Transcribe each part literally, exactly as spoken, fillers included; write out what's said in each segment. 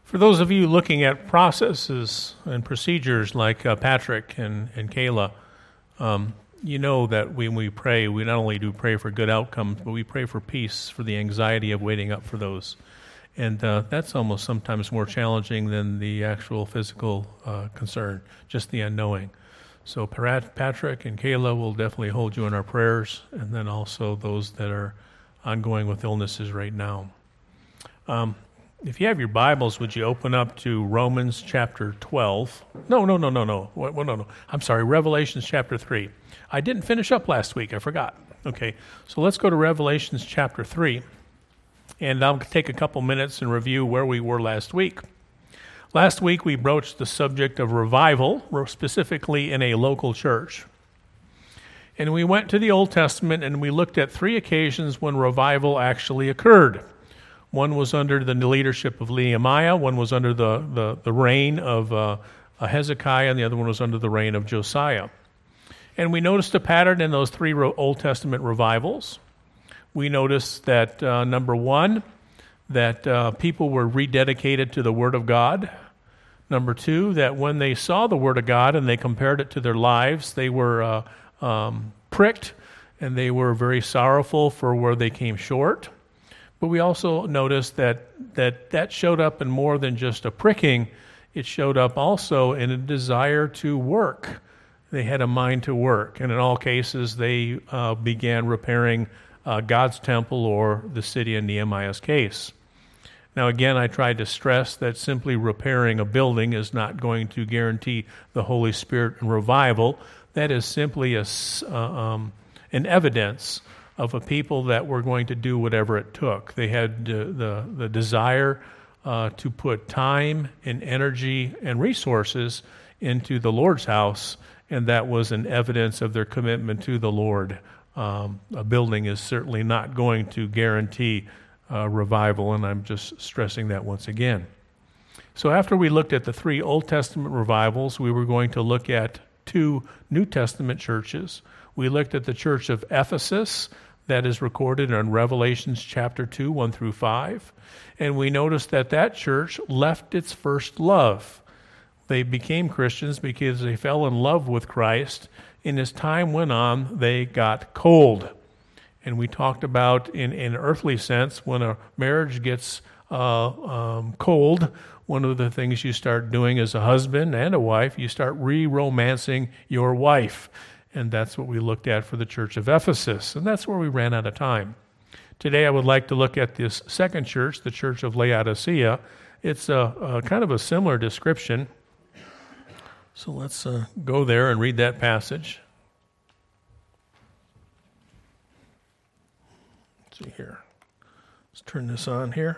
For those of you looking at processes and procedures like uh, Patrick and, and Kayla, um, you know that when we pray, we not only do pray for good outcomes, but we pray for peace, for the anxiety of waiting up for those. And uh, that's almost sometimes more challenging than the actual physical uh, concern, just the unknowing. So Patrick and Kayla will definitely hold you in our prayers, and then also those that are ongoing with illnesses right now. Um, If you have your Bibles, would you open up to Romans chapter twelve? No, no, no, no, no. What, what, no, no. I'm sorry, Revelations chapter three. I didn't finish up last week. I forgot. Okay, so let's go to Revelations chapter three, and I'll take a couple minutes and review where we were last week. Last week, we broached the subject of revival, specifically in a local church. And we went to the Old Testament, and we looked at three occasions when revival actually occurred. One was under the leadership of Nehemiah, one was under the, the, the reign of uh, Hezekiah, and the other one was under the reign of Josiah. And we noticed a pattern in those three Old Testament revivals. We noticed that, uh, number one, that uh, people were rededicated to the Word of God. Number two, that when they saw the Word of God and they compared it to their lives, they were uh, um, pricked, and they were very sorrowful for where they came short. But we also noticed that, that that showed up in more than just a pricking. It showed up also in a desire to work. They had a mind to work. And in all cases, they uh, began repairing uh, God's temple or the city in Nehemiah's case. Now, again, I tried to stress that simply repairing a building is not going to guarantee the Holy Spirit and revival. That is simply a, uh, um, an evidence of a people that were going to do whatever it took. They had uh, the, the desire uh, to put time and energy and resources into the Lord's house, and that was an evidence of their commitment to the Lord. Um, a building is certainly not going to guarantee uh, revival, and I'm just stressing that once again. So after we looked at the three Old Testament revivals, we were going to look at two New Testament churches. We looked at the church of Ephesus, that is recorded in Revelations chapter two, one through five. And we noticed that that church left its first love. They became Christians because they fell in love with Christ, and as time went on, they got cold. And we talked about, in an earthly sense, when a marriage gets uh, um, cold, one of the things you start doing as a husband and a wife, you start re-romancing your wife. And that's what we looked at for the church of Ephesus. And that's where we ran out of time. Today I would like to look at this second church, the church of Laodicea. It's a, a kind of a similar description. So let's uh, go there and read that passage. Let's see here. Let's turn this on here.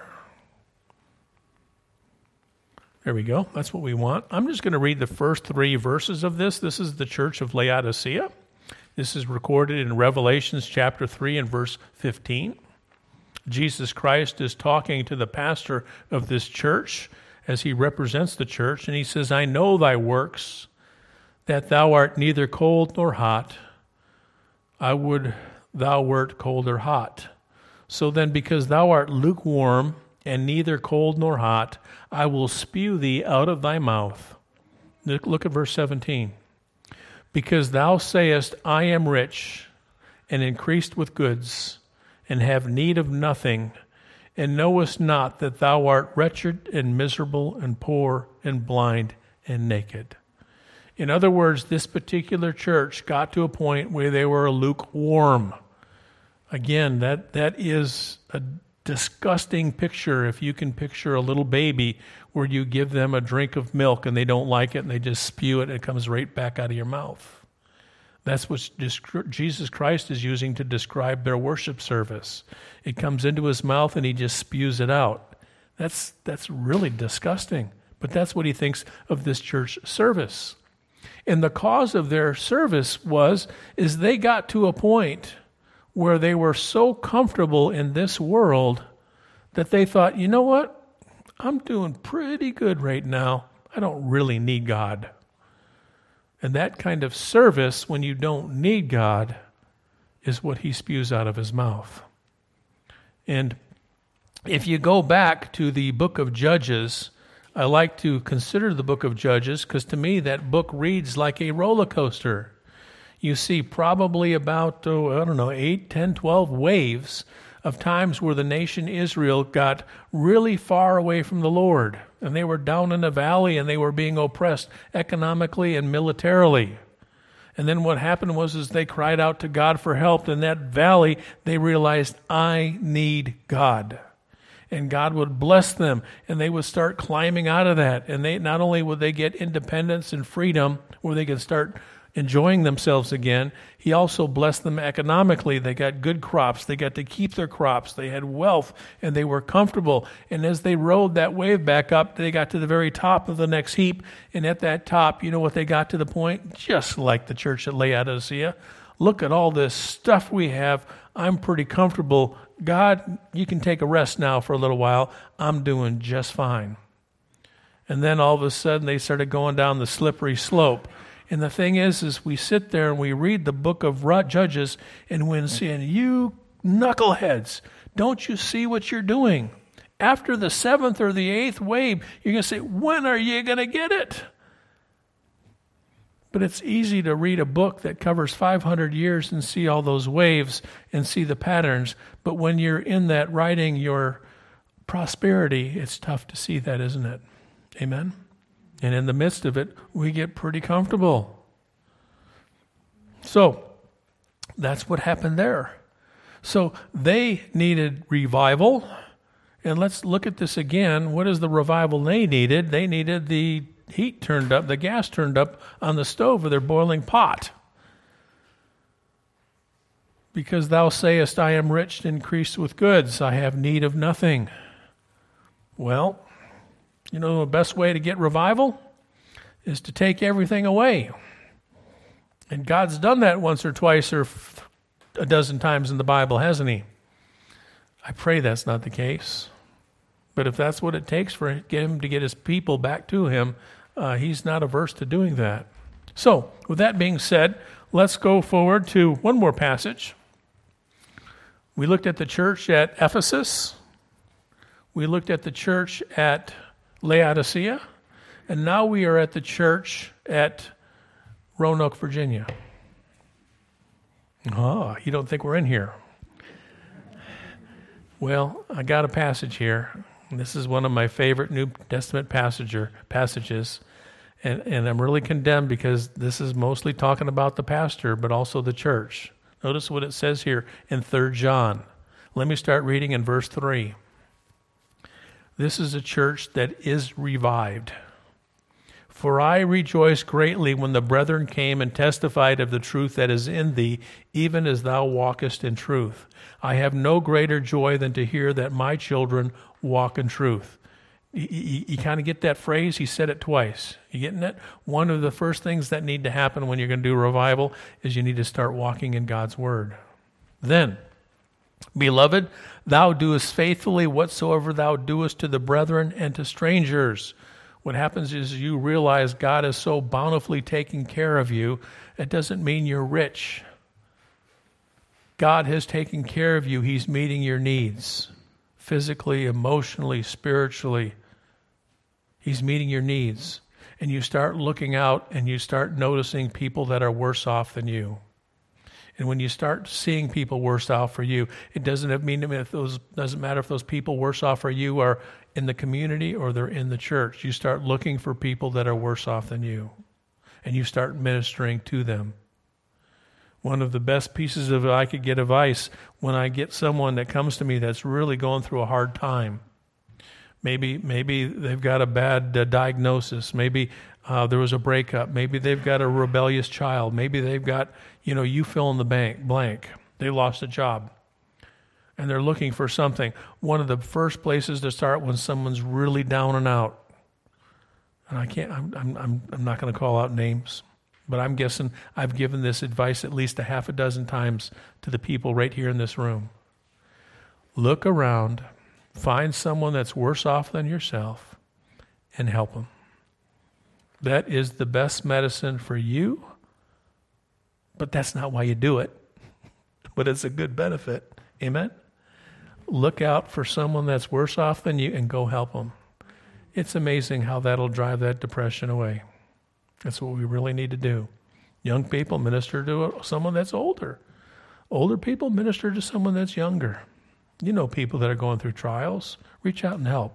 There we go. That's what we want. I'm just going to read the first three verses of this. This is the church of Laodicea. This is recorded in Revelations chapter three and verse fifteen. Jesus Christ is talking to the pastor of this church as he represents the church, and he says, I know thy works, that thou art neither cold nor hot. I would thou wert cold or hot. So then, because thou art lukewarm, and neither cold nor hot, I will spew thee out of thy mouth. Look at verse seventeen. Because thou sayest, I am rich, and increased with goods, and have need of nothing, and knowest not that thou art wretched and miserable and poor and blind and naked. In other words, this particular church got to a point where they were lukewarm. Again, that that is a disgusting picture if you can picture a little baby where you give them a drink of milk and they don't like it and they just spew it and it comes right back out of your mouth. That's what Jesus Christ is using to describe their worship service. It comes into his mouth and he just spews it out. That's that's really disgusting. But that's what he thinks of this church service. And the cause of their service was, is they got to a point where they were so comfortable in this world that they thought, you know what? I'm doing pretty good right now. I don't really need God. And that kind of service, when you don't need God, is what he spews out of his mouth. And if you go back to the book of Judges, I like to consider the book of Judges because to me that book reads like a roller coaster. You see probably about, oh, I don't know, eight, ten, twelve waves of times where the nation Israel got really far away from the Lord. And they were down in the valley and they were being oppressed economically and militarily. And then what happened was is they cried out to God for help. In that valley, they realized, I need God. And God would bless them, and they would start climbing out of that. And they not only would they get independence and freedom, where they could start enjoying themselves again, he also blessed them economically. They got good crops. They got to keep their crops. They had wealth, and they were comfortable. And as they rode that wave back up, they got to the very top of the next heap. And at that top, you know what they got to the point? Just like the church at Laodicea. Look at all this stuff we have. I'm pretty comfortable. God, you can take a rest now for a little while. I'm doing just fine. And then all of a sudden they started going down the slippery slope. And the thing is, is we sit there and we read the book of Judges and we're saying, you knuckleheads, don't you see what you're doing? After the seventh or the eighth wave, you're going to say, when are you going to get it? But it's easy to read a book that covers five hundred years and see all those waves and see the patterns. But when you're in that writing your prosperity, it's tough to see that, isn't it? Amen? And in the midst of it, we get pretty comfortable. So, that's what happened there. So, they needed revival. And let's look at this again. What is the revival they needed? They needed the heat turned up, the gas turned up on the stove of their boiling pot. Because thou sayest, I am rich and increased with goods, I have need of nothing. Well, you know the best way to get revival is to take everything away. And God's done that once or twice or a dozen times in the Bible, hasn't he? I pray that's not the case. But if that's what it takes for him to get his people back to him, uh, he's not averse to doing that. So, with that being said, let's go forward to one more passage. We looked at the church at Ephesus. We looked at the church at Laodicea. And now we are at the church at Roanoke, Virginia. Oh, you don't think we're in here? Well, I got a passage here. This is one of my favorite New Testament passager, passages. And, and I'm really condemned because this is mostly talking about the pastor, but also the church. Notice what it says here in Third John. Let me start reading in verse three. This is a church that is revived. For I rejoiced greatly when the brethren came and testified of the truth that is in thee, even as thou walkest in truth. I have no greater joy than to hear that my children walk in truth. You, you, you kind of get that phrase? He said it twice. You getting it? One of the first things that need to happen when you're going to do revival is you need to start walking in God's word. Then, beloved, thou doest faithfully whatsoever thou doest to the brethren and to strangers. What happens is you realize God is so bountifully taking care of you, it doesn't mean you're rich. God has taken care of you. He's meeting your needs, physically, emotionally, spiritually. He's meeting your needs. And you start looking out and you start noticing people that are worse off than you. And when you start seeing people worse off for you, it doesn't mean if those doesn't matter if those people worse off for you are in the community or they're in the church. You start looking for people that are worse off than you, and you start ministering to them. One of the best pieces of I could get advice when I get someone that comes to me that's really going through a hard time. Maybe maybe they've got a bad uh, diagnosis. Maybe uh, there was a breakup. Maybe they've got a rebellious child. Maybe they've got, you know, you fill in the bank, blank. They lost a job. And they're looking for something. One of the first places to start when someone's really down and out. And I can't, I'm, I'm, I'm, I'm not going to call out names, but I'm guessing I've given this advice at least a half a dozen times to the people right here in this room. Look around, find someone that's worse off than yourself, and help them. That is the best medicine for you, but that's not why you do it. But it's a good benefit. Amen? Look out for someone that's worse off than you and go help them. it's amazing how that'll drive that depression away. That's what we really need to do. Young people, minister to someone that's older. Older people, minister to someone that's younger. You know people that are going through trials. Reach out and help.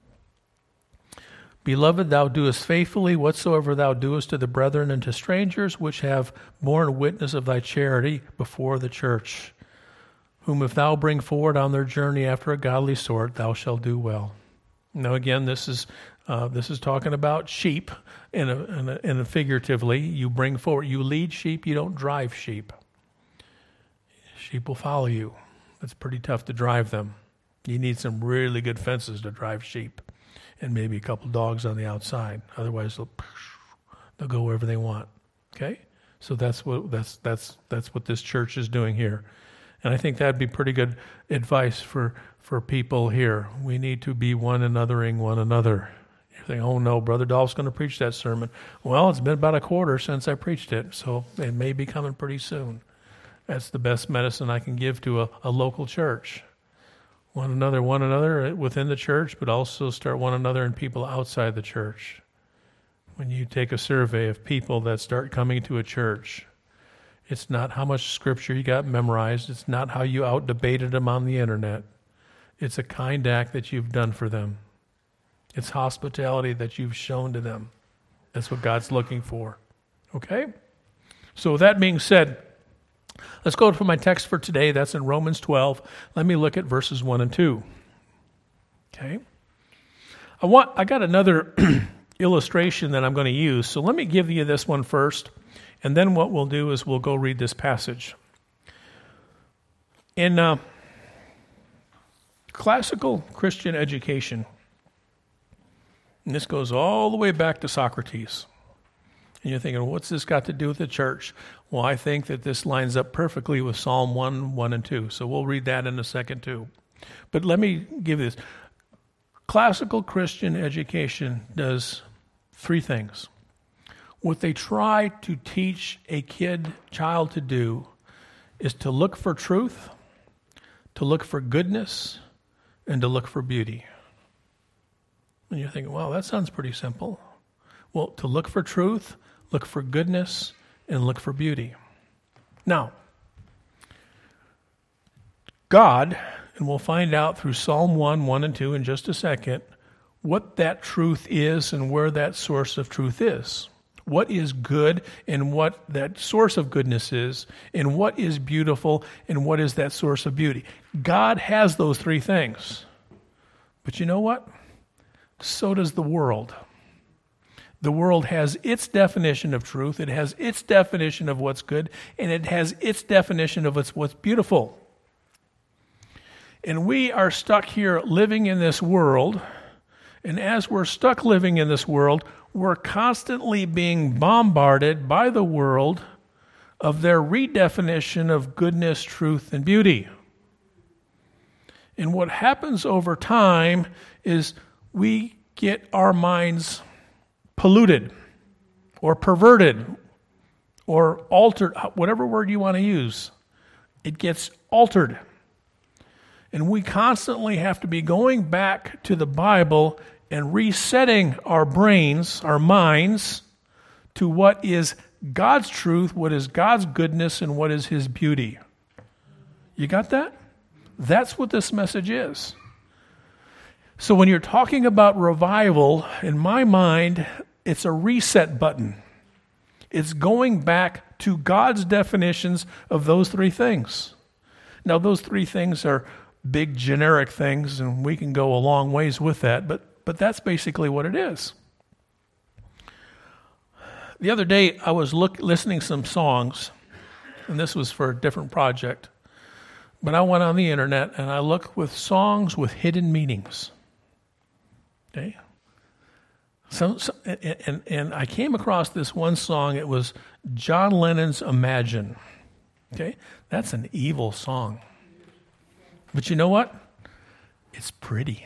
Beloved, thou doest faithfully whatsoever thou doest to the brethren and to strangers, which have borne witness of thy charity before the church, whom if thou bring forward on their journey after a godly sort, thou shalt do well. Now again, this is uh, this is talking about sheep, in a, in a, in a figuratively. You bring forward, you lead sheep, you don't drive sheep. Sheep will follow you. It's pretty tough to drive them. You need some really good fences to drive sheep, and maybe a couple dogs on the outside. Otherwise, they'll they'll go wherever they want. Okay, so that's what that's that's that's what this church is doing here, and I think that'd be pretty good advice for for people here. We need to be one anothering one another. You think, oh no, Brother Dolph's going to preach that sermon. Well, it's been about a quarter since I preached it, so it may be coming pretty soon. That's the best medicine I can give to a, a local church. One another, one another within the church, but also start one another and people outside the church. When you take a survey of people that start coming to a church, it's not how much scripture you got memorized. It's not how you out-debated them on the internet. It's a kind act that you've done for them. It's hospitality that you've shown to them. That's what God's looking for. Okay? So with that being said, let's go to my text for today. That's in Romans twelve. Let me look at verses one and two. Okay? I want I got another illustration that I'm going to use. So let me give you this one first, and then what we'll do is we'll go read this passage. In uh, classical Christian education, and this goes all the way back to Socrates. And you're thinking, well, what's this got to do with the church? Well, I think that this lines up perfectly with Psalm one, one and two. So we'll read that in a second too. But let me give this. Classical Christian education does three things. What they try to teach a kid, child to do is to look for truth, to look for goodness, and to look for beauty. And you're thinking, well, that sounds pretty simple. Well, to look for truth, look for goodness, and look for beauty. Now, God, and we'll find out through Psalm one, one and two in just a second, what that truth is and where that source of truth is. What is good and what that source of goodness is, and what is beautiful and what is that source of beauty. God has those three things. But you know what? So does the world. The world has its definition of truth, it has its definition of what's good, and it has its definition of what's, what's beautiful. And we are stuck here living in this world, and as we're stuck living in this world, we're constantly being bombarded by the world of their redefinition of goodness, truth, and beauty. And what happens over time is we get our minds polluted or perverted or altered, whatever word you want to use. It gets altered. And we constantly have to be going back to the Bible and resetting our brains, our minds, to what is God's truth, what is God's goodness, and what is His beauty. You got that? That's what this message is. So when you're talking about revival, in my mind, it's a reset button. It's going back to God's definitions of those three things. Now, those three things are big generic things, and we can go a long ways with that, but, but that's basically what it is. The other day, I was look, listening to some songs, and this was for a different project, but I went on the internet, and I looked with songs with hidden meanings. Okay? So, so and, and, and I came across this one song. It was John Lennon's Imagine. Okay? That's an evil song. But you know what? It's pretty.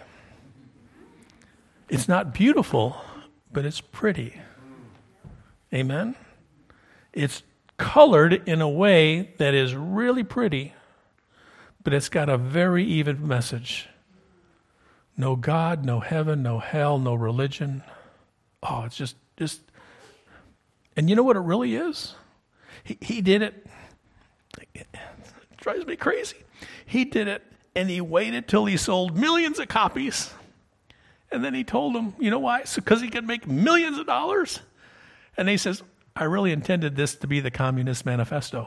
It's not beautiful, but it's pretty. Amen? It's colored in a way that is really pretty, but it's got a very even message. No God, no heaven, no hell, no religion. Oh, it's just, just, and you know what it really is? He, he did it. It drives me crazy. He did it, and he waited till he sold millions of copies. And then he told them, you know why? It's because he could make millions of dollars. And he says, I really intended this to be the Communist Manifesto.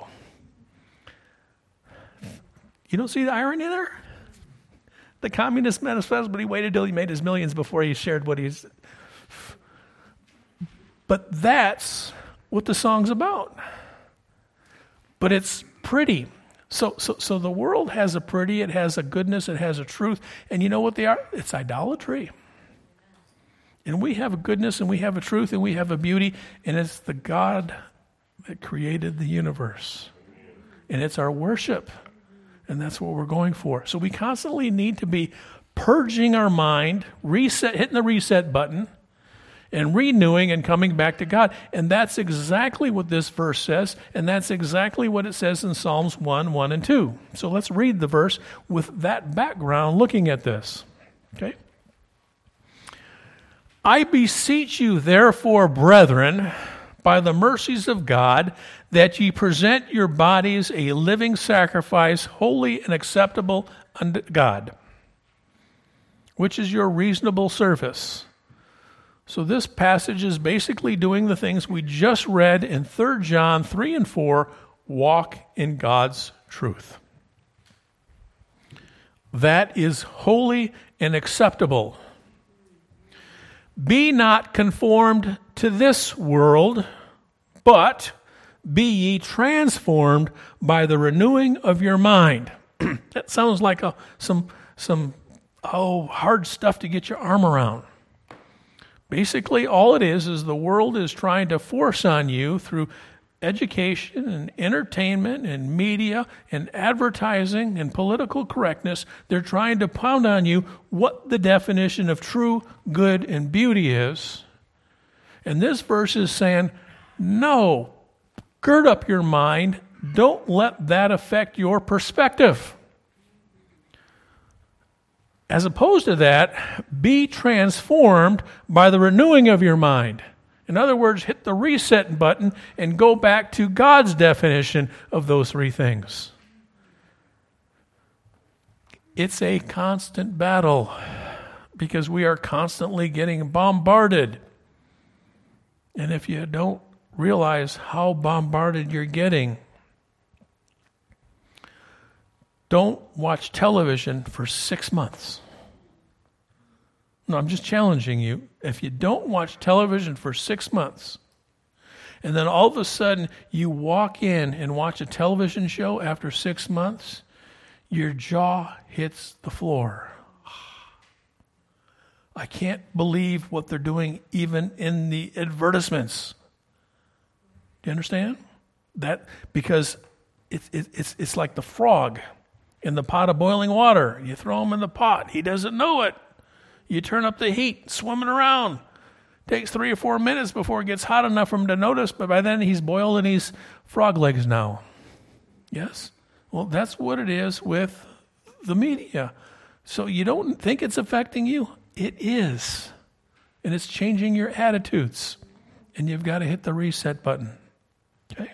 You don't see the irony there? The Communist Manifesto, but he waited till he made his millions before he shared what he's... But that's what the song's about. But it's pretty. So, so, so the world has a pretty, it has a goodness, it has a truth. And you know what they are? It's idolatry. And we have a goodness, and we have a truth, and we have a beauty, and it's the God that created the universe. And it's our worship, and that's what we're going for. So we constantly need to be purging our mind, reset, hitting the reset button, and renewing and coming back to God. And that's exactly what this verse says, and that's exactly what it says in Psalms one, one, and two. So let's read the verse with that background looking at this. Okay? I beseech you, therefore, brethren, by the mercies of God, that ye present your bodies a living sacrifice, holy and acceptable unto God, which is your reasonable service. So this passage is basically doing the things we just read in Third John three and four, walk in God's truth. That is holy and acceptable. Be not conformed to this world, but be ye transformed by the renewing of your mind. That sounds like a, some, some oh, hard stuff to get your arm around. Basically, all it is is the world is trying to force on you through education and entertainment and media and advertising and political correctness. They're trying to pound on you what the definition of true good and beauty is. And this verse is saying, no, gird up your mind. Don't let that affect your perspective. As opposed to that, be transformed by the renewing of your mind. In other words, hit the reset button and go back to God's definition of those three things. It's a constant battle because we are constantly getting bombarded. And if you don't realize how bombarded you're getting, don't watch television for six months. No, I'm just challenging you. If you don't watch television for six months, and then all of a sudden you walk in and watch a television show after six months, your jaw hits the floor. I can't believe what they're doing even in the advertisements. Do you understand? That because it's it's it's like the frog in the pot of boiling water. You throw him in the pot. He doesn't know it. You turn up the heat, swimming around. Takes three or four minutes before it gets hot enough for him to notice, but by then he's boiled and he's frog legs now. Yes? Well, that's what it is with the media. So you don't think it's affecting you? It is. And it's changing your attitudes. And you've got to hit the reset button. Okay?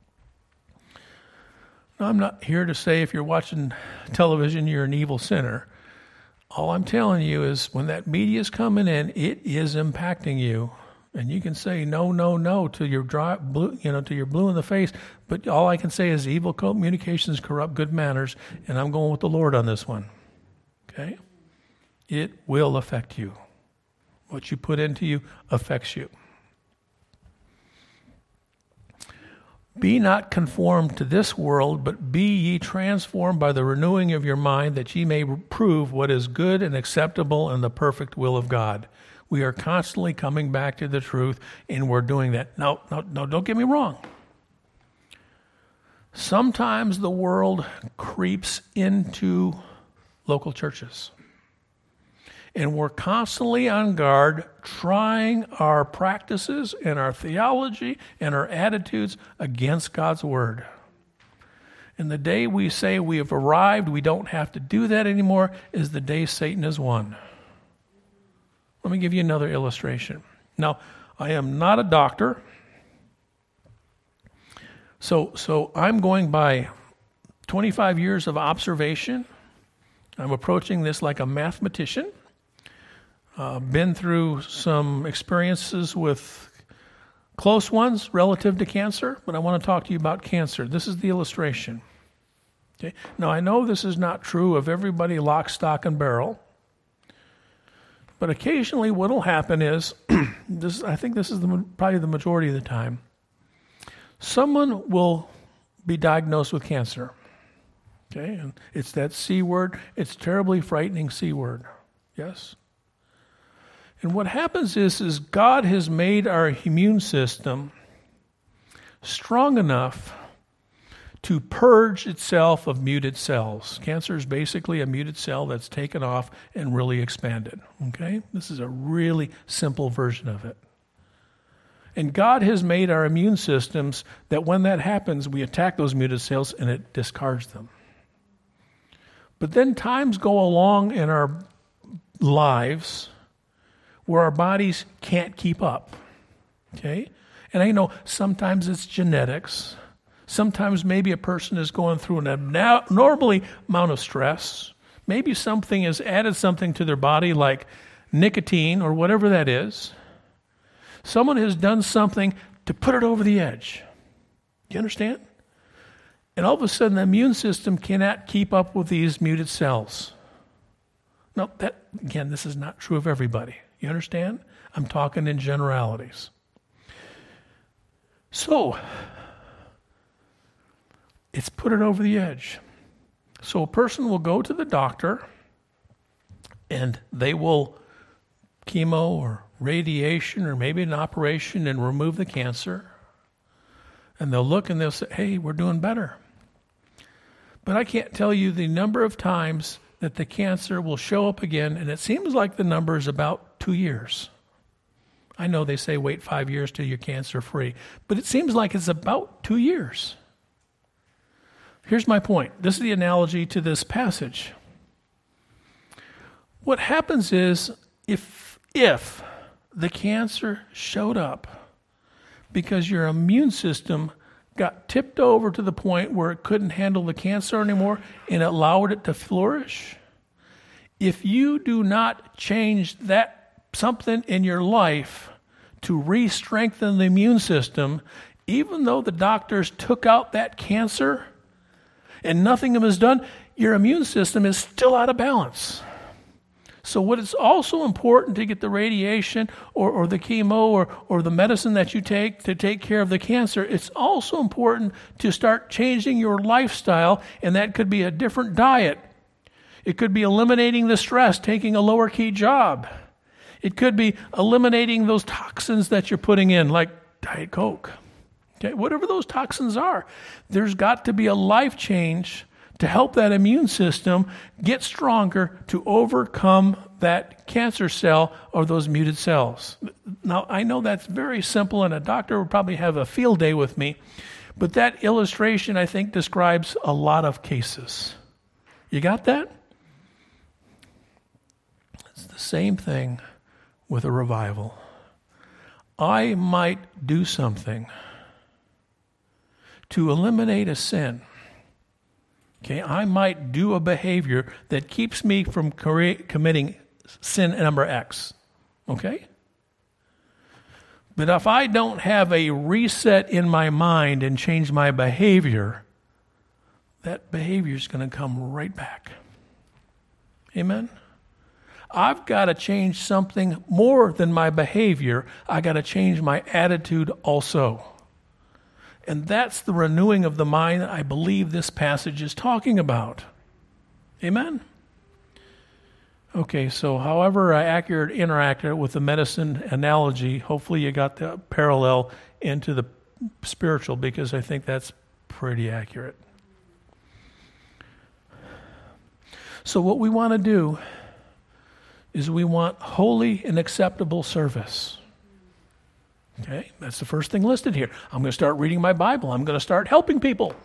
Now, I'm not here to say if you're watching television, you're an evil sinner. All I'm telling you is when that media is coming in, it is impacting you. And you can say no, no, no to your dry, blue, you know, to your blue in the face. But all I can say is evil communications corrupt good manners. And I'm going with the Lord on this one. Okay? It will affect you. What you put into you affects you. Be not conformed to this world, but be ye transformed by the renewing of your mind, that ye may prove what is good and acceptable and the perfect will of God. We are constantly coming back to the truth, and we're doing that. Now, no, no, don't get me wrong. Sometimes the world creeps into local churches. And we're constantly on guard, trying our practices and our theology and our attitudes against God's word. And the day we say we have arrived, we don't have to do that anymore, is the day Satan has won. Let me give you another illustration. Now, I am not a doctor, so so I'm going by twenty-five years of observation. I'm approaching this like a mathematician. Uh, been through some experiences with close ones relative to cancer, but I want to talk to you about cancer. This is the illustration. Okay. Now, I know this is not true of everybody lock, stock, and barrel, but occasionally what will happen is, this, I think this is the, probably the majority of the time, someone will be diagnosed with cancer. Okay, and it's that C word. It's a terribly frightening C word. Yes? And what happens is, is God has made our immune system strong enough to purge itself of muted cells. Cancer is basically a muted cell that's taken off and really expanded. Okay? This is a really simple version of it. And God has made our immune systems that when that happens, we attack those muted cells and it discards them. But then times go along in our lives where our bodies can't keep up, okay? And I know sometimes it's genetics. Sometimes maybe a person is going through an abnormally amount of stress. Maybe something has added something to their body like nicotine or whatever that is. Someone has done something to put it over the edge. Do you understand? And all of a sudden, the immune system cannot keep up with these muted cells. Now, that, again, this is not true of everybody. You understand? I'm talking in generalities. So, it's put it over the edge. So a person will go to the doctor, and they will chemo or radiation or maybe an operation and remove the cancer. And they'll look and they'll say, hey, we're doing better. But I can't tell you the number of times that the cancer will show up again, and it seems like the number is about two years. I know they say wait five years till you're cancer-free, but it seems like it's about two years. Here's my point. This is the analogy to this passage. What happens is if if the cancer showed up because your immune system got tipped over to the point where it couldn't handle the cancer anymore and it allowed it to flourish, if you do not change that something in your life to re-strengthen the immune system, even though the doctors took out that cancer and nothing was done, your immune system is still out of balance. So what is also important to get the radiation or, or the chemo or, or the medicine that you take to take care of the cancer, it's also important to start changing your lifestyle, and that could be a different diet. It could be eliminating the stress, taking a lower key job. It could be eliminating those toxins that you're putting in, like Diet Coke. Okay, whatever those toxins are, there's got to be a life change to help that immune system get stronger to overcome that cancer cell or those muted cells. Now, I know that's very simple, and a doctor would probably have a field day with me, but that illustration, I think, describes a lot of cases. You got that? It's the same thing with a revival. I might do something to eliminate a sin. Okay, I might do a behavior that keeps me from committing sin number X. Okay? But if I don't have a reset in my mind and change my behavior, that behavior is going to come right back. Amen? I've got to change something more than my behavior. I got to change my attitude also. And that's the renewing of the mind that I believe this passage is talking about. Amen? Okay, so however I accurate interact with the medicine analogy, hopefully you got the parallel into the spiritual, because I think that's pretty accurate. So what we want to do is we want holy and acceptable service. Okay, that's the first thing listed here. I'm going to start reading my Bible. I'm going to start helping people.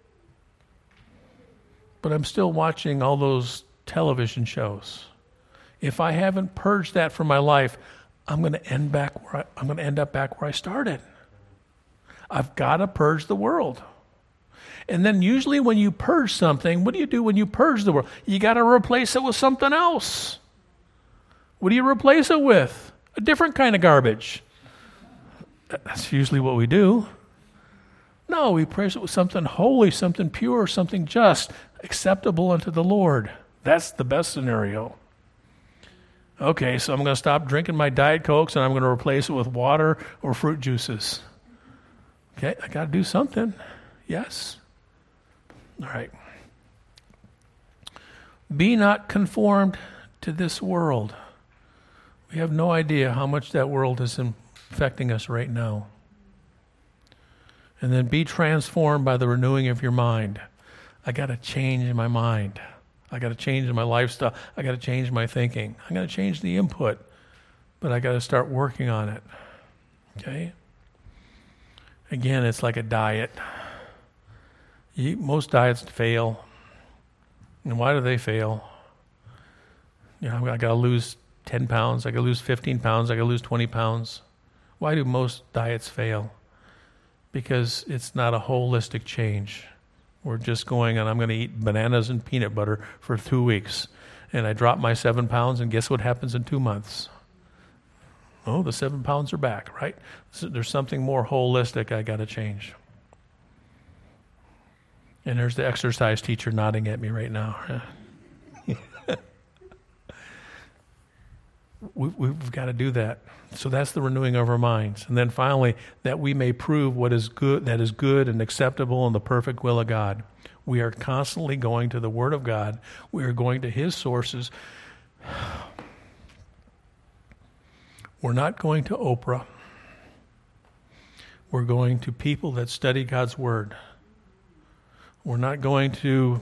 But I'm still watching all those television shows. If I haven't purged that from my life, I'm going to end back where I, I'm going to end up back where I started. I've got to purge the world. And then usually when you purge something, what do you do when you purge the world? You got to replace it with something else. What do you replace it with? A different kind of garbage. That's usually what we do. No, we replace it with something holy, something pure, something just, acceptable unto the Lord. That's the best scenario. Okay, so I'm going to stop drinking my Diet Cokes and I'm going to replace it with water or fruit juices. Okay, I got to do something. Yes. All right. Be not conformed to this world. We have no idea how much that world is affecting us right now. And then be transformed by the renewing of your mind. I got to change my mind. I got to change my lifestyle. I got to change my thinking. I got to change the input, but I got to start working on it. Okay? Again, it's like a diet. You, most diets fail. And why do they fail? You know, I got to lose ten pounds. I got to lose fifteen pounds. I got to lose twenty pounds. Why do most diets fail? Because it's not a holistic change. We're just going and I'm going to eat bananas and peanut butter for two weeks. And I drop my seven pounds and guess what happens in two months? Oh, the seven pounds are back, right? So there's something more holistic I got to change. And there's the exercise teacher nodding at me right now. we, we've got to do that. So that's the renewing of our minds. And then finally, that we may prove what is good, that is good and acceptable in the perfect will of God. We are constantly going to the Word of God. We are going to His sources. We're not going to Oprah. We're going to people that study God's Word. We're not going to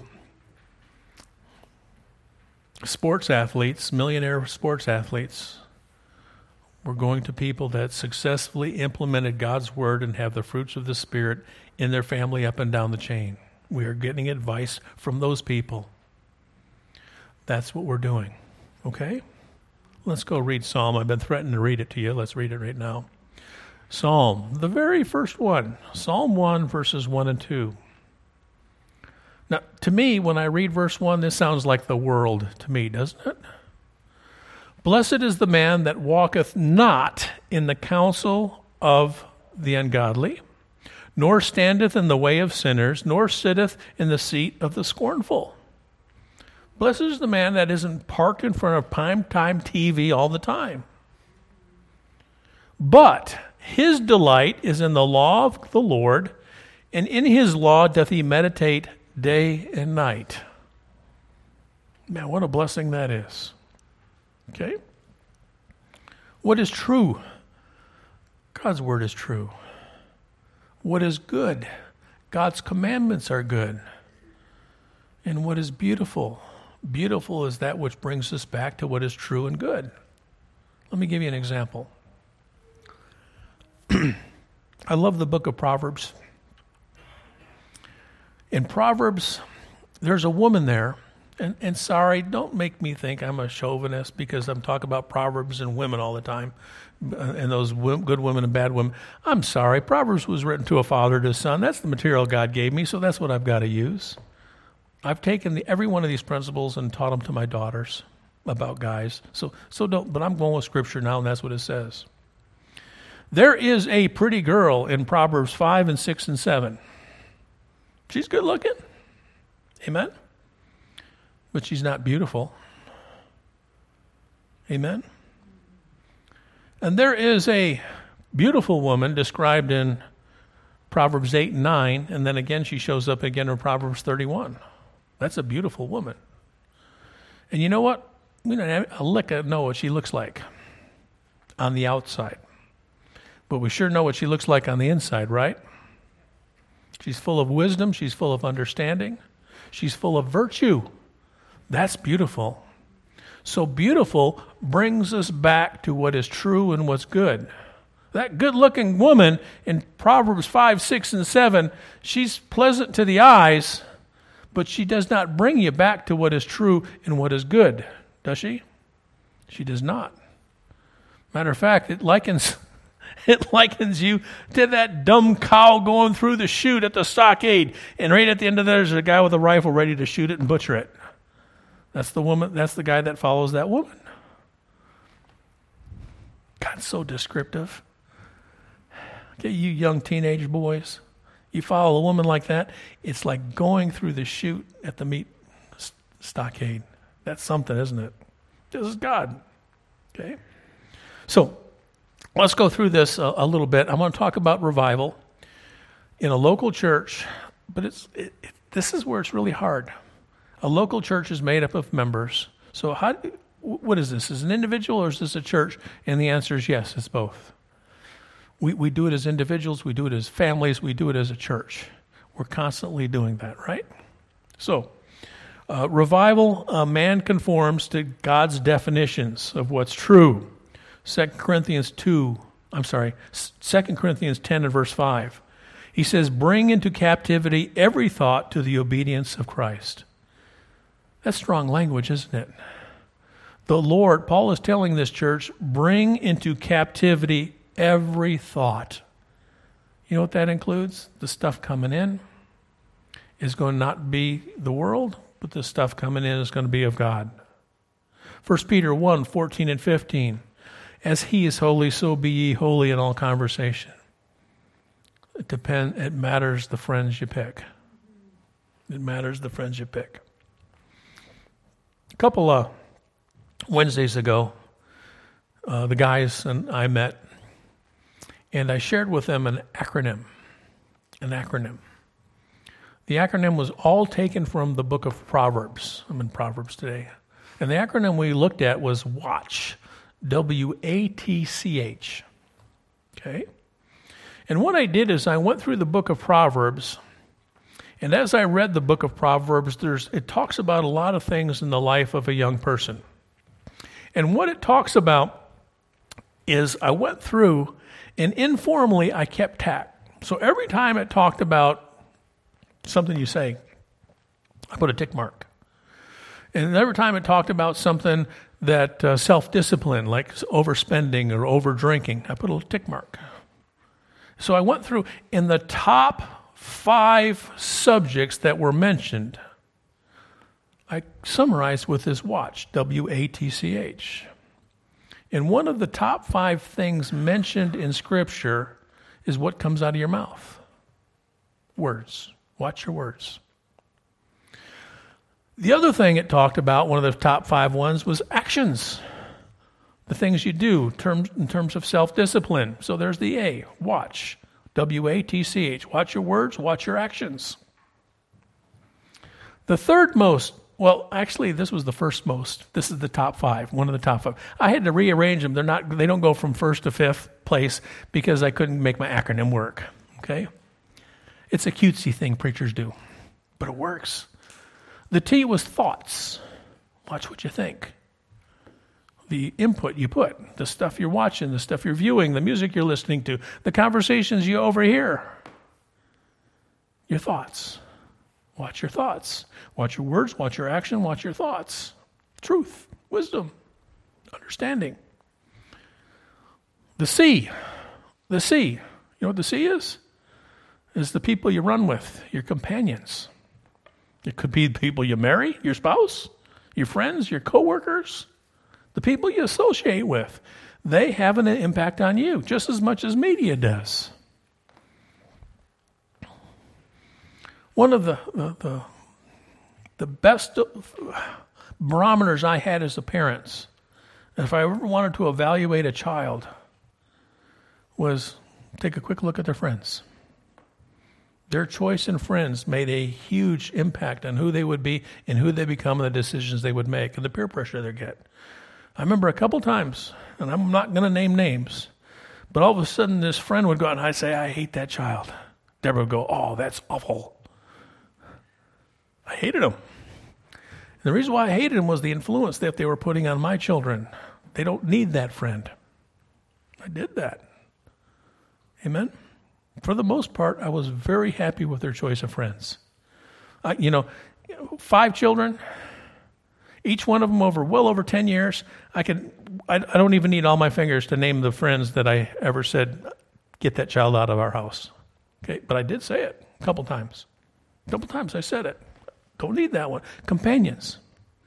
sports athletes, millionaire sports athletes. We're going to people that successfully implemented God's Word and have the fruits of the Spirit in their family up and down the chain. We are getting advice from those people. That's what we're doing. Okay? Let's go read Psalm. I've been threatening to read it to you. Let's read it right now. Psalm, the very first one. Psalm one, verses one and two. Now, to me, when I read verse one, this sounds like the world to me, doesn't it? Blessed is the man that walketh not in the counsel of the ungodly, nor standeth in the way of sinners, nor sitteth in the seat of the scornful. Blessed is the man that isn't parked in front of prime-time T V all the time. But his delight is in the law of the Lord, and in his law doth he meditate day and night. Man, what a blessing that is. Okay? What is true? God's Word is true. What is good? God's commandments are good. And what is beautiful? Beautiful is that which brings us back to what is true and good. Let me give you an example. I love the book of Proverbs. In Proverbs, there's a woman there, and, and sorry, don't make me think I'm a chauvinist because I'm talking about Proverbs and women all the time, and those good women and bad women. I'm sorry, Proverbs was written to a father to his son. That's the material God gave me, so that's what I've got to use. I've taken the, every one of these principles and taught them to my daughters about guys. So, so don't. But I'm going with Scripture now, and that's what it says. There is a pretty girl in Proverbs five and six and seven. She's good looking. Amen? But she's not beautiful. Amen? And there is a beautiful woman described in Proverbs eight and nine, and then again she shows up again in Proverbs thirty-one. That's a beautiful woman. And you know what? We don't have a lick of know what she looks like on the outside. But we sure know what she looks like on the inside, right? She's full of wisdom. She's full of understanding. She's full of virtue. That's beautiful. So beautiful brings us back to what is true and what's good. That good-looking woman in Proverbs five, six, and seven, she's pleasant to the eyes, but she does not bring you back to what is true and what is good, does she? She does not. Matter of fact, it likens it likens you to that dumb cow going through the chute at the stockade, and right at the end of there, there's a guy with a rifle ready to shoot it and butcher it. That's the woman. That's the guy that follows that woman. God's so descriptive. Okay, you young teenage boys, you follow a woman like that, it's like going through the chute at the meat stockade. That's something, isn't it? This is God. Okay? So, let's go through this a, a little bit. I want to talk about revival in a local church, but it's it, it, this is where it's really hard. A local church is made up of members. So, how? What is this? Is it an individual or is this a church? And the answer is yes, it's both. We we do it as individuals, we do it as families, we do it as a church. We're constantly doing that, right? So, uh, revival, uh, man conforms to God's definitions of what's true. Second Corinthians two, I'm sorry, Second Corinthians ten and verse five. He says, bring into captivity every thought to the obedience of Christ. That's strong language, isn't it? The Lord, Paul is telling this church, bring into captivity every thought. You know what that includes? The stuff coming in is going to not be the world, but the stuff coming in is going to be of God. First Peter one, fourteen and fifteen. As he is holy, so be ye holy in all conversation. It depends, it matters the friends you pick. It matters the friends you pick. A couple of Wednesdays ago, uh, the guys and I met, and I shared with them an acronym. An acronym. The acronym was all taken from the book of Proverbs. I'm in Proverbs today. And the acronym we looked at was WATCH. W A T C H. Okay? And what I did is I went through the book of Proverbs, and as I read the book of Proverbs, there's it talks about a lot of things in the life of a young person. And what it talks about is I went through, and informally I kept track. So every time it talked about something you say, I put a tick mark. And every time it talked about something that uh, self-discipline, like overspending or over-drinking, I put a little tick mark. So I went through, in the top five subjects that were mentioned, I summarized with this WATCH, W A T C H. And one of the top five things mentioned in Scripture is what comes out of your mouth. Words. Watch your words. The other thing it talked about, one of the top five ones, was actions. The things you do terms, in terms of self-discipline. So there's the A, watch. W A T C H. Watch your words, watch your actions. The third most, well, actually, this was the first most. This is the top five, one of the top five. I had to rearrange them. They're not, they don't go from first to fifth place because I couldn't make my acronym work. Okay? It's a cutesy thing preachers do, but it works. The T was thoughts. Watch what you think. The input you put, the stuff you're watching, the stuff you're viewing, the music you're listening to, the conversations you overhear. Your thoughts. Watch your thoughts. Watch your words, watch your action, watch your thoughts. Truth, wisdom, understanding. The C. The C. You know what the C is? Is the people you run with, your companions. It could be the people you marry, your spouse, your friends, your coworkers, the people you associate with. They have an impact on you just as much as media does. One of the the, the, the best barometers I had as a parent, if I ever wanted to evaluate a child, was take a quick look at their friends. Their choice in friends made a huge impact on who they would be and who they become and the decisions they would make and the peer pressure they get. I remember a couple times, and I'm not going to name names, but all of a sudden this friend would go out and I'd say, I hate that child. Deborah would go, oh, that's awful. I hated him. And the reason why I hated him was the influence that they were putting on my children. They don't need that friend. I did that. Amen? For the most part, I was very happy with their choice of friends. I, you know, five children, Each one of them over well over ten years. I could. I, I don't even need all my fingers to name the friends that I ever said, get that child out of our house. Okay, but I did say it a couple times. A couple times I said it. Don't need that one. Companions.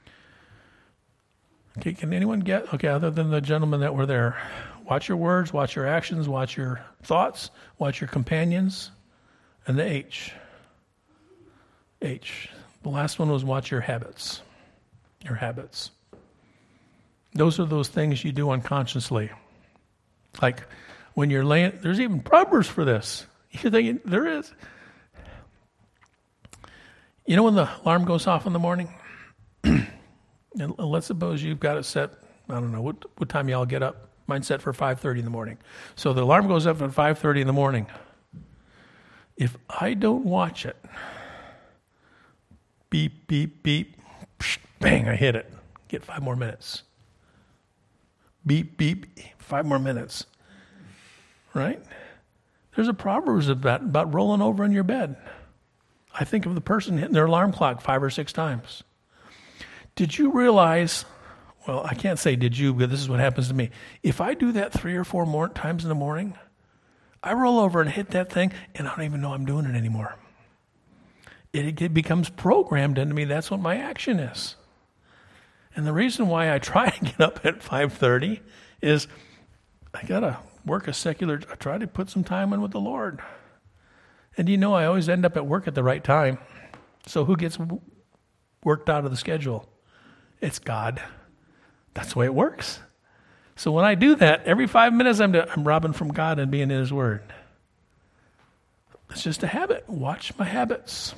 Okay, can anyone get, okay, other than the gentlemen that were there, watch your words, watch your actions, watch your thoughts, watch your companions, and the H. H. The last one was watch your habits. Your habits. Those are those things you do unconsciously. Like when you're laying, there's even Proverbs for this. You're thinking, there is. You know when the alarm goes off in the morning? And let's suppose you've got it set, I don't know, what what time y'all get up? Mine's set for five thirty in the morning. So the alarm goes up at five thirty in the morning. If I don't watch it, beep, beep, beep, psh, bang, I hit it. Get five more minutes. Beep, beep, five more minutes. Right? There's a Proverbs about, about rolling over in your bed. I think of the person hitting their alarm clock five or six times. Did you realize, well, I can't say did you, but this is what happens to me. If I do that three or four more times in the morning, I roll over and hit that thing, and I don't even know I'm doing it anymore. It, it becomes programmed into me. That's what my action is. And the reason why I try to get up at five thirty is I got to work a secular, I try to put some time in with the Lord. And you know, I always end up at work at the right time. So who gets worked out of the schedule? It's God. That's the way it works. So when I do that, every five minutes I'm, I'm robbing from God and being in His Word. It's just a habit. Watch my habits.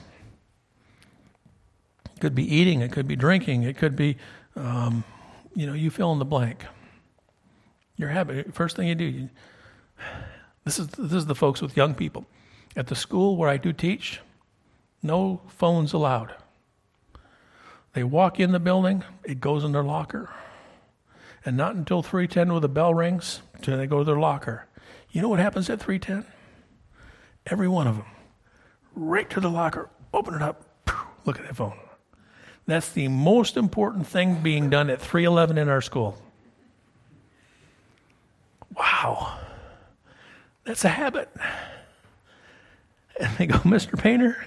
It could be eating. It could be drinking. It could be, um, you know, you fill in the blank. Your habit. First thing you do. You, this is this is the folks with young people. At the school where I do teach, no phones allowed. They walk in the building, it goes in their locker. And not until three ten when the bell rings, till they go to their locker. You know what happens at three ten? Every one of them, right to the locker, open it up, look at that phone. That's the most important thing being done at three eleven in our school. Wow. That's a habit. And they go, Mister Painter,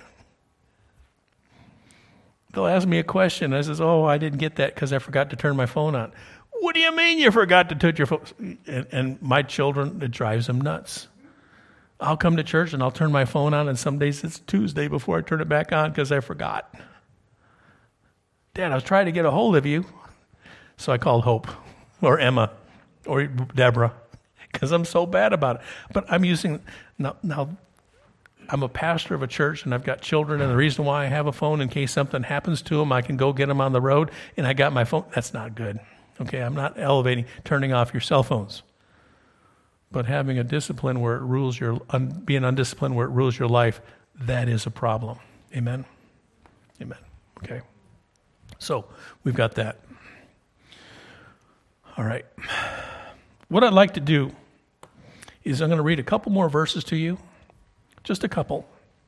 they'll ask me a question. I says, oh, I didn't get that because I forgot to turn my phone on. What do you mean you forgot to touch your phone? And, and my children, it drives them nuts. I'll come to church and I'll turn my phone on, and some days it's Tuesday before I turn it back on because I forgot. Dad, I was trying to get a hold of you. So I called Hope or Emma or Deborah because I'm so bad about it. But I'm using, now, now I'm a pastor of a church and I've got children, and the reason why I have a phone in case something happens to them, I can go get them on the road, and I got my phone. That's not good. Okay, I'm not elevating, turning off your cell phones. But having a discipline where it rules your, un, being undisciplined where it rules your life, that is a problem. Amen? Amen. Okay. So, we've got that. All right. What I'd like to do is I'm going to read a couple more verses to you. Just a couple.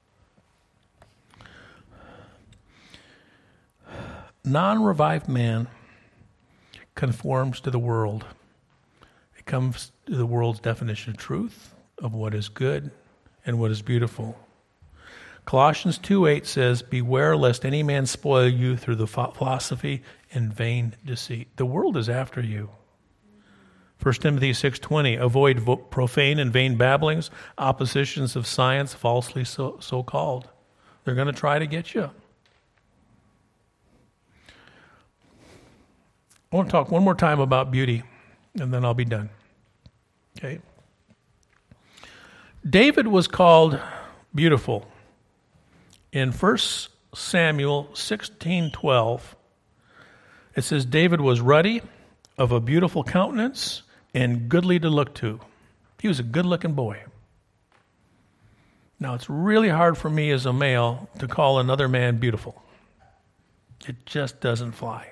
Non-revived man conforms to the world. It comes to the world's definition of truth, of what is good and what is beautiful. Colossians two eight says, beware lest any man spoil you through the philosophy and vain deceit. The world is after you. First Timothy six twenty, avoid vo- profane and vain babblings, oppositions of science, falsely so, so called. They're going to try to get you. I want to talk one more time about beauty, and then I'll be done. Okay. David was called beautiful. In First Samuel sixteen twelve, it says, David was ruddy, of a beautiful countenance, and goodly to look to. He was a good-looking boy. Now, it's really hard for me as a male to call another man beautiful. It just doesn't fly.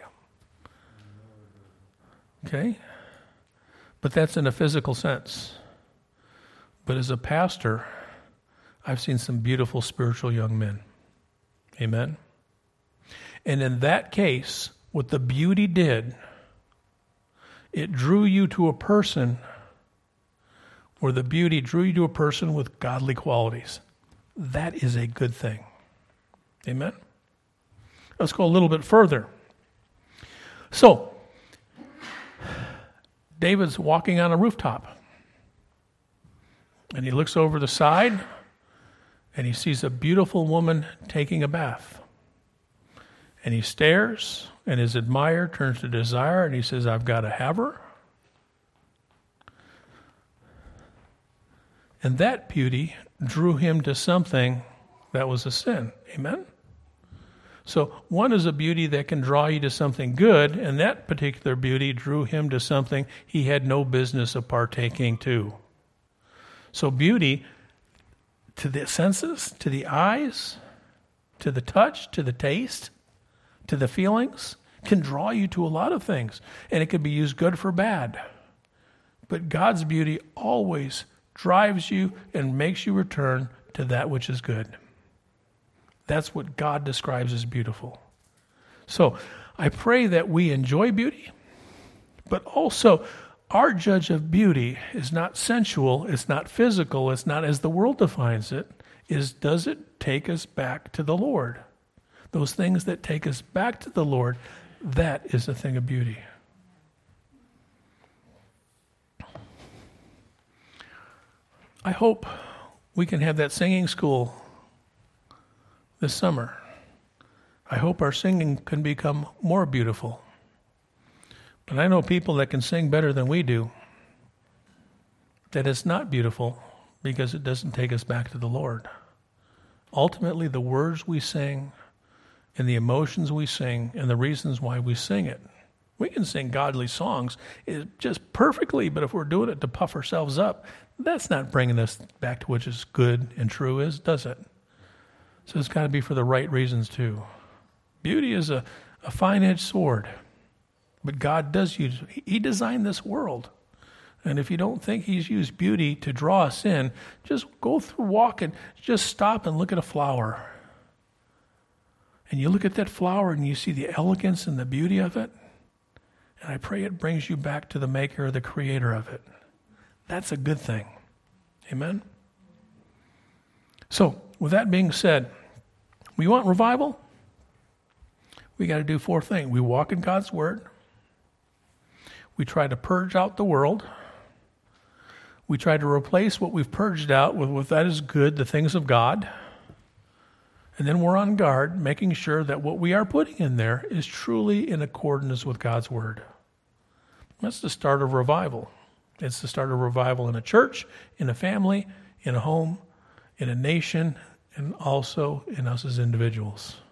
Okay? But that's in a physical sense. But as a pastor, I've seen some beautiful spiritual young men. Amen? And in that case, what the beauty did, it drew you to a person, or the beauty drew you to a person with godly qualities. That is a good thing. Amen? Let's go a little bit further. So, David's walking on a rooftop. And he looks over the side, and he sees a beautiful woman taking a bath. And he stares, and his admirer turns to desire, and he says, I've got to have her. And that beauty drew him to something that was a sin. Amen? So one is a beauty that can draw you to something good, and that particular beauty drew him to something he had no business of partaking to. So beauty, to the senses, to the eyes, to the touch, to the taste, to the feelings, can draw you to a lot of things. And it can be used good for bad. But God's beauty always drives you and makes you return to that which is good. That's what God describes as beautiful. So I pray that we enjoy beauty, but also our judge of beauty is not sensual, it's not physical, it's not as the world defines it, is does it take us back to the Lord? Those things that take us back to the Lord, that is a thing of beauty. I hope we can have that singing school this summer. I hope our singing can become more beautiful. But I know people that can sing better than we do, that it's not beautiful because it doesn't take us back to the Lord. Ultimately, the words we sing and the emotions we sing and the reasons why we sing it. We can sing godly songs just perfectly, but if we're doing it to puff ourselves up, that's not bringing us back to what is good and true is, does it? So it's got to be for the right reasons too. Beauty is a, a fine-edged sword, but God does use, He designed this world. And if you don't think He's used beauty to draw us in, just go through, walk, and just stop and look at a flower. And you look at that flower and you see the elegance and the beauty of it. And I pray it brings you back to the maker or the creator of it. That's a good thing. Amen? So, with that being said, we want revival? We got to do four things. We walk in God's Word. We try to purge out the world. We try to replace what we've purged out with what that is good, the things of God. And then we're on guard, making sure that what we are putting in there is truly in accordance with God's Word. That's the start of revival. It's the start of revival in a church, in a family, in a home, in a nation, and also in us as individuals.